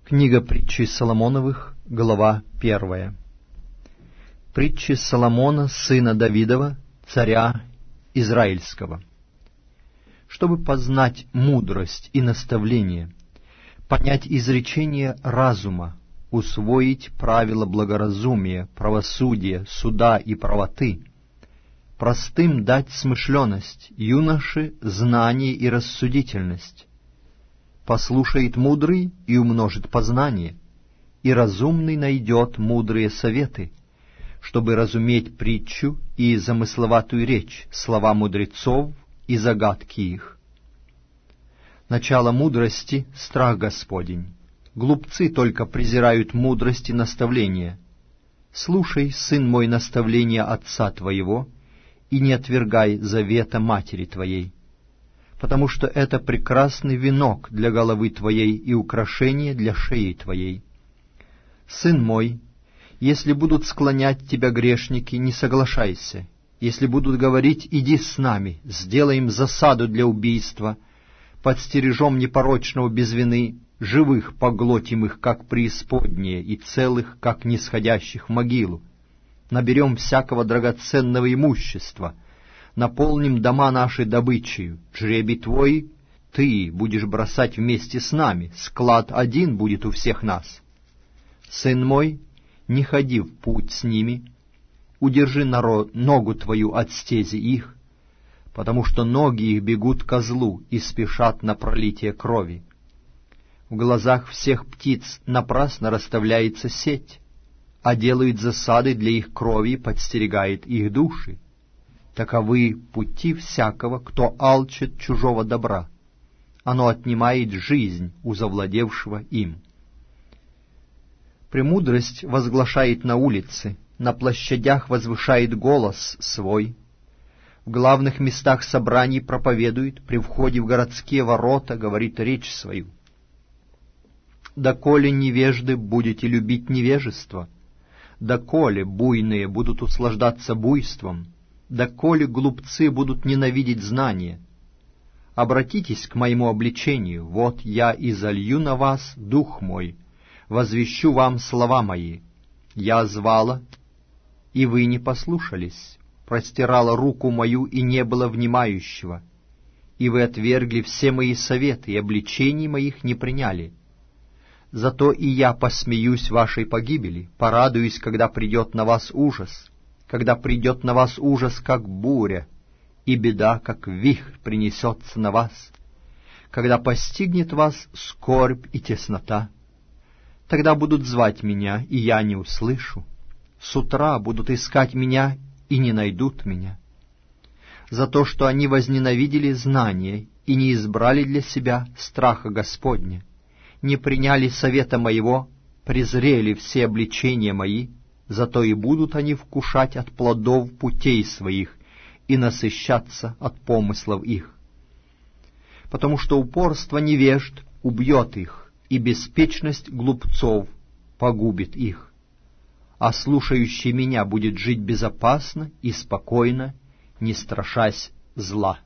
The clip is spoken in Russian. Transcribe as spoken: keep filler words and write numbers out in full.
Книга притчей Соломоновых, глава первая. Притчи Соломона, сына Давидова, царя Израильского. Чтобы познать мудрость и наставление, понять изречение разума, усвоить правила благоразумия, правосудия, суда и правоты, простым дать смышленность, юноше знание и рассудительность. Послушает мудрый и умножит познание, и разумный найдет мудрые советы, чтобы разуметь притчу и замысловатую речь, слова мудрецов и загадки их. Начало мудрости — страх Господень. Глупцы только презирают мудрость и наставление. Слушай, сын мой, наставления отца твоего, и не отвергай завета матери твоей, потому что это прекрасный венок для головы твоей и украшение для шеи твоей. Сын мой, если будут склонять тебя грешники, не соглашайся. Если будут говорить: иди с нами, сделаем засаду для убийства, подстережем непорочного без вины, живых поглотим их, как преисподнее, и целых, как нисходящих в могилу. Наберем всякого драгоценного имущества, наполним дома наши добычею. Жребий твой ты будешь бросать вместе с нами, склад один будет у всех нас. Сын мой, не ходи в путь с ними, удержи народ, ногу твою от стези их, потому что ноги их бегут ко злу и спешат на пролитие крови. В глазах всех птиц напрасно расставляется сеть, а делают засады для их крови и подстерегает их души. Таковы пути всякого, кто алчит чужого добра. Оно отнимает жизнь у завладевшего им. Премудрость возглашает на улице, на площадях возвышает голос свой, в главных местах собраний проповедует, при входе в городские ворота говорит речь свою. Доколе невежды будете любить невежество, доколе буйные будут услаждаться буйством, доколе глупцы будут ненавидеть знания. Обратитесь к моему обличению, вот я изолью на вас дух мой, возвещу вам слова мои. Я звала, и вы не послушались, простирала руку мою, и не было внимающего, и вы отвергли все мои советы, и обличений моих не приняли. Зато и я посмеюсь вашей погибели, порадуюсь, когда придет на вас ужас, когда придет на вас ужас, как буря, и беда, как вихрь, принесется на вас, когда постигнет вас скорбь и теснота. Тогда будут звать меня, и я не услышу, с утра будут искать меня, и не найдут меня. За то, что они возненавидели знание и не избрали для себя страха Господня, не приняли совета моего, презрели все обличения мои, зато и будут они вкушать от плодов путей своих и насыщаться от помыслов их. Потому что упорство невежд убьет их, и беспечность глупцов погубит их. А слушающий меня будет жить безопасно и спокойно, не страшась зла.